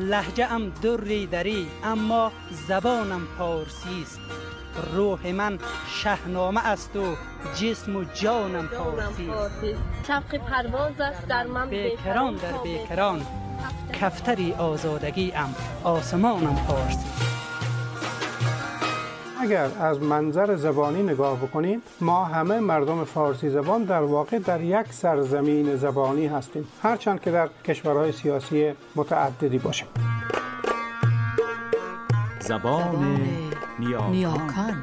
لهجه ام دری دری اما زبانم پارسی است. روح من شهنامه است و جسم و جانم پارسی است. شوق پرواز است در من بیکران در بیکران، کفتری آزادگی ام آسمانم پارسی. اگر از منظر زبانی نگاه بکنیم، ما همه مردم فارسی زبان در واقع در یک سرزمین زبانی هستیم، هرچند که در کشورهای سیاسی متعددی باشیم. زبان نیاکان.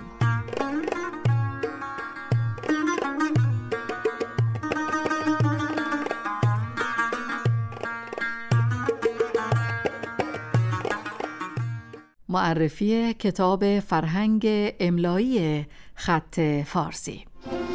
معرفی کتاب فرهنگ املایی خط فارسی.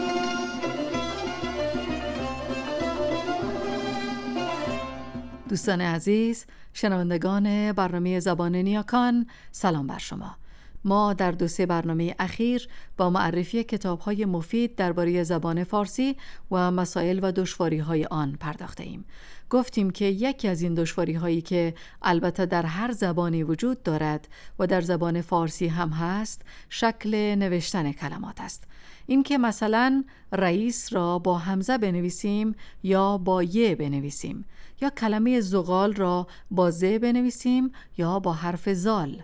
دوستان عزیز، شنوندگان برنامه زبان نیاکان، سلام بر شما. ما در 2-3 برنامه اخیر با معرفی کتاب‌های مفید درباره زبان فارسی و مسائل و دشواری‌های آن پرداخته ایم. گفتیم که یکی از این دشواری‌هایی که البته در هر زبانی وجود دارد و در زبان فارسی هم هست، شکل نوشتن کلمات است. این که مثلا رئیس را با همزه بنویسیم یا با ی بنویسیم، یا کلمه زغال را با ز بنویسیم یا با حرف زال.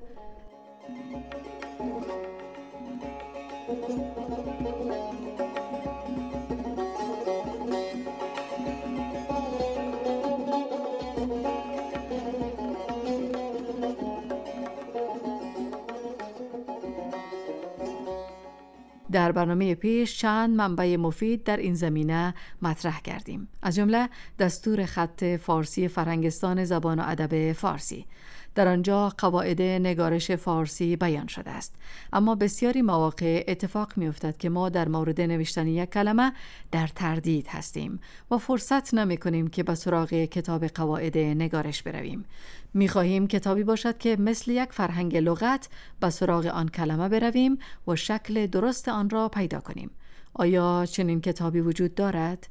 در برنامه پیش چند منبع مفید در این زمینه مطرح کردیم، از جمله دستور خط فارسی فرهنگستان زبان و ادب فارسی. در آنجا قواعد نگارش فارسی بیان شده است، اما بسیاری مواقع اتفاق می افتد که ما در مورد نوشتن یک کلمه در تردید هستیم و فرصت نمی کنیم که به سراغ کتاب قواعد نگارش برویم. می خواهیم کتابی باشد که مثل یک فرهنگ لغت به سراغ آن کلمه برویم و شکل درست آن را پیدا کنیم. آیا چنین کتابی وجود دارد؟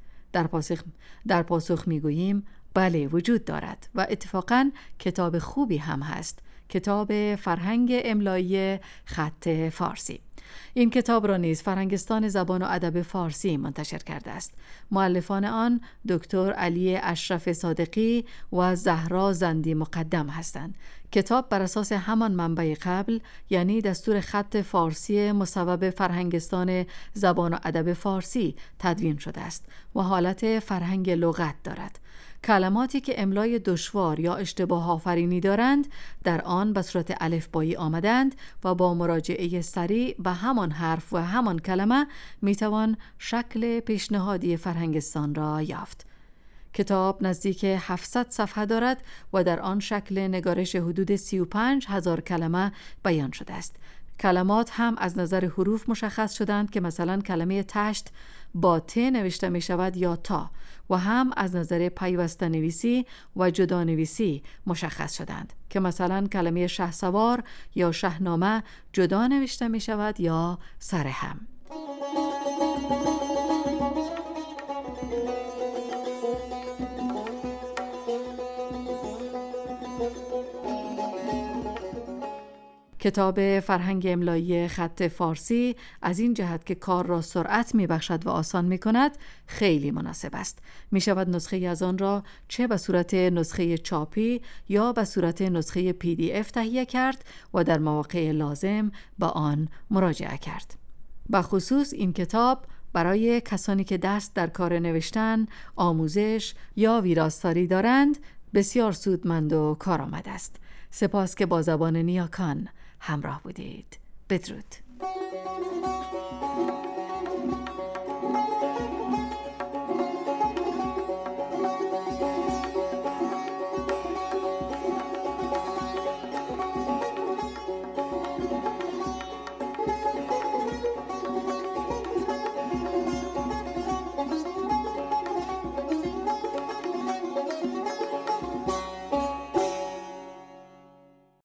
در پاسخ می گوییم بله، وجود دارد و اتفاقاً کتاب خوبی هم هست، کتاب فرهنگ املایی خط فارسی. این کتاب را نیز فرهنگستان زبان و ادب فارسی منتشر کرده است. مؤلفان آن دکتر علی اشرف صادقی و زهرا زندی مقدم هستند. کتاب بر اساس همان منبع قبل، یعنی دستور خط فارسی مصوب فرهنگستان زبان و ادب فارسی تدوین شده است و حالت فرهنگ لغت دارد. کلماتی که املای دشوار یا اشتباه آفرینی دارند در آن به صورت الفبایی آمدند و با مراجعه سریع به همان حرف و همان کلمه میتوان شکل پیشنهادی فرهنگستان را یافت. کتاب نزدیک 700 صفحه دارد و در آن شکل نگارش حدود 35,000 کلمه بیان شده است. کلمات هم از نظر حروف مشخص شدند که مثلا کلمه تشت با ت نوشته می شود یا تا، و هم از نظر پیوسته نویسی و جدا نویسی مشخص شدند که مثلا کلمه شهسوار یا شهنامه جدا نوشته می شود یا سر هم. کتاب فرهنگ املایی خط فارسی از این جهت که کار را سرعت می‌بخشد و آسان می‌کند خیلی مناسب است. می‌شود نسخه از آن را چه به صورت نسخه چاپی یا به صورت نسخه PDF تهیه کرد و در مواقع لازم به آن مراجعه کرد. به خصوص این کتاب برای کسانی که دست در کار نوشتن، آموزش یا ویراستاری دارند بسیار سودمند و کارآمد است. سپاس که با زبان نیاکان همراه بودید. بدرود.